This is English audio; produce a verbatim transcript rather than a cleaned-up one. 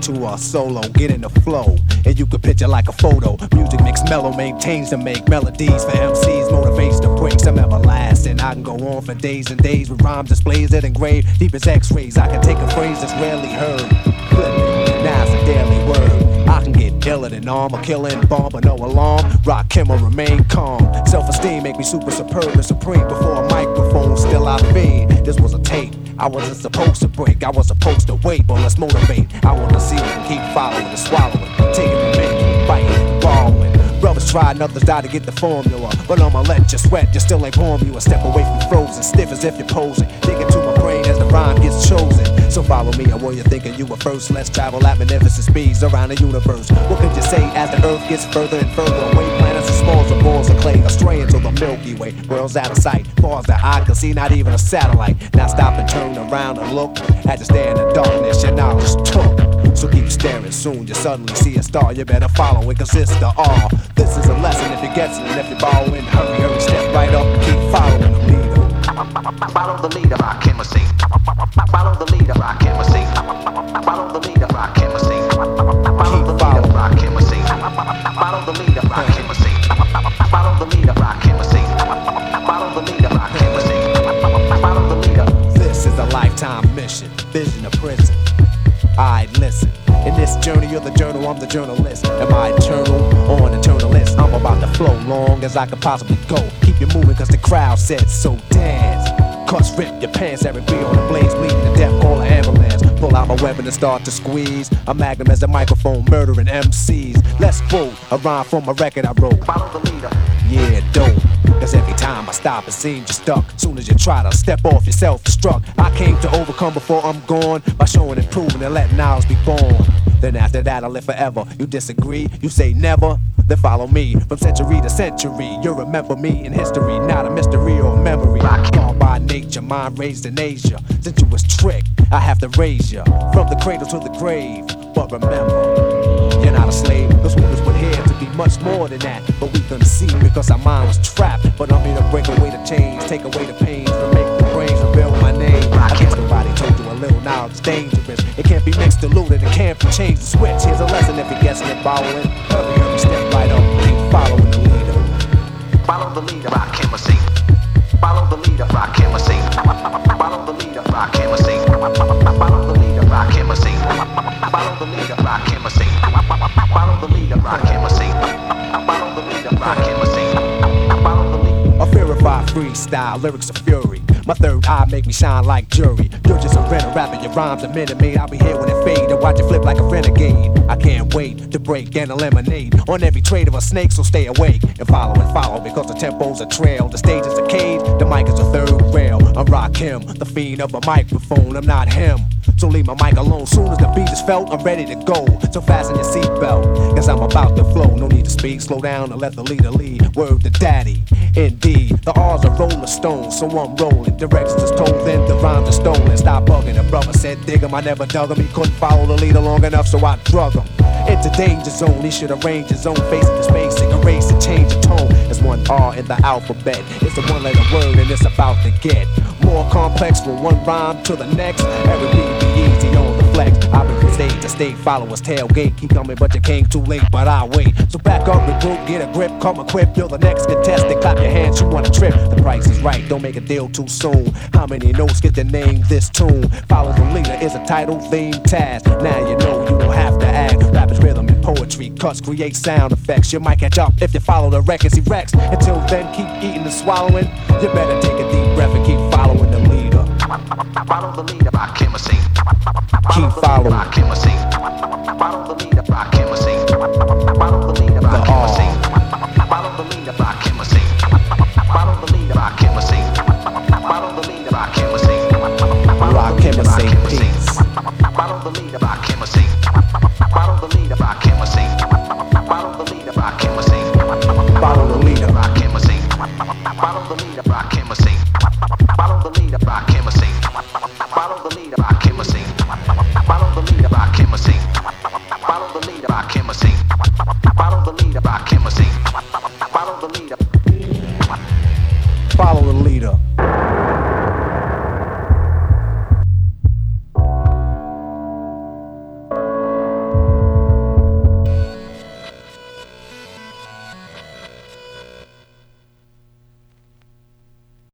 to a solo, get in the flow, and you can picture like a photo. Music mix mellow, maintains to make melodies for M Cs, motivates to break some everlasting. I can go on for days and days with rhymes displays that engrave deep as X-rays. I can take a phrase that's rarely heard, flip it, now it's a daily word. I can get iller than arm, a killing bomb, but no alarm. Rock him or remain calm. Self-esteem make me super superb and supreme. Before a microphone, still I feed. This was a tape I wasn't supposed to break. I was supposed to wait, but let's motivate. I wanna see it and keep following and swallowing, taking the making, fighting, borrowing. Brothers tried and others died to get the formula, but I'ma let you sweat, you still ain't warm. You a step away from frozen, stiff as if you're posing. Digging to my brain as the rhyme gets chosen. So follow me, or were you thinking you were first? Let's travel at magnificent speeds around the universe. What could you say as the earth gets further and further away? Planets as small as balls of clay, astray into the Milky Way. World's out of sight, far as the eye can see, not even a satellite. Now stop and turn around and look. Had to stare in the darkness, your knowledge took. So keep staring, soon you suddenly see a star. You better follow it, cause it's the R. This is a lesson if you get it, and if you borrow it, hurry, hurry, step right up and keep following the leader. Follow the leader, rock him or see. Follow the leader, rock him or see. Follow the leader, rock him or see. Follow the leader, rock him or see. Follow the leader, rock him or see. Follow the leader, rock him or see. Follow the leader, rock him or see. Follow the leader. This is a lifetime mission, vision of prison. Alright, listen. In this journey, you're the journal, I'm the journalist. Am I eternal or an eternalist? I'm about to flow long as I can possibly go. Keep you moving cause the crowd said so. Dance, cuts rip your pants, every beat on the blades bleeding to death, call an ambulance. Pull out my weapon and start to squeeze. A magnum as a microphone, murdering M Cs. Let's vote, a rhyme from a record I wrote. Follow the leader. Yeah, dope. Cause every time I stop, it seems you're stuck. Soon as you try to step off, you're self-destruct. I came to overcome before I'm gone, by showing and proving and letting ours be born. Then after that, I live forever. You disagree? You say never? Then follow me from century to century. You'll remember me in history, not a mystery or a memory. Born by nature, mind raised in Asia. Since you was tricked, I have to raise you from the cradle to the grave. But remember, you're not a slave. Those we was put here to be much more than that. But we couldn't see because our mind was trapped. But I'm here to break away the chains, take away the pains, remake the brains, rebuild my name. I guess nobody told you a little knowledge is dangerous. It can't be mixed, diluted, it can't be changed the switch. Here's a lesson if you're guessing and borrowing. Hurry, hurry, step right up, keep following the leader. Follow the leader, rock him or see. Follow the leader, rock him or see. Follow the leader, rock him or see. Follow the leader, rock him or see. Follow the leader, rock him or see. Follow the leader, rock him or see. Follow the leader, rock him or see. Follow the leader. A verified freestyle, lyrics of fury. My third eye make me shine like jury. You're just a rental rapper, your rhymes a minute made. I'll be here when it fade and watch it flip like a renegade. I can't wait to break and eliminate on every trade of a snake, so stay awake and follow and follow because the tempo's a trail. The stage is a cage, the mic is a third rail. I rock him, the fiend of a microphone. I'm not him, so leave my mic alone. Soon as the beat is felt, I'm ready to go. So fasten your seatbelt, cause I'm about to flow. No need to speak, slow down and let the leader lead. Word to daddy, indeed. The R's are rolling stones, so I'm rolling. Directions is told, then the rhymes are stolen. Stop bugging, the brother said dig him. I never dug him, he couldn't follow the leader long enough, so I drug him into danger zone. He should arrange his own face in the space and erase and change the tone. There's one R in the alphabet. It's a one letter word and it's about to get more complex from one rhyme to the next. Every beat be easy on the flex. I've been from stage to stage, followers tailgate. Keep coming but you came too late, but I'll wait. So back up, regroup, get a grip, come equipped. You're the next contestant, clap your hands, you want a trip. The price is right, don't make a deal too soon. How many notes get to name this tune? Follow the leader is a title, theme, task. Now you know you don't have to act. Rap is rhythm and poetry, cuts create sound effects. You might catch up if you follow the records he wrecks. Until then, keep eating and swallowing. You better take a deep breath and keep following the leader. Follow the leader, rock him or see. Keep following. Rock him or see. Follow the leader, rock him or see. Follow the leader, rock him or see. Follow the leader, rock him or see. Follow the leader, rock him or see. Follow the leader, rock him or see. Rock him or say peace. Follow the leader, rock him or see. Follow the leader, rock him or see. Follow the leader, rock him or see. Follow the leader. Rock him or see. Follow the leader, rock him or see. Follow the leader, rock him or see. Follow the leader, rock him or see.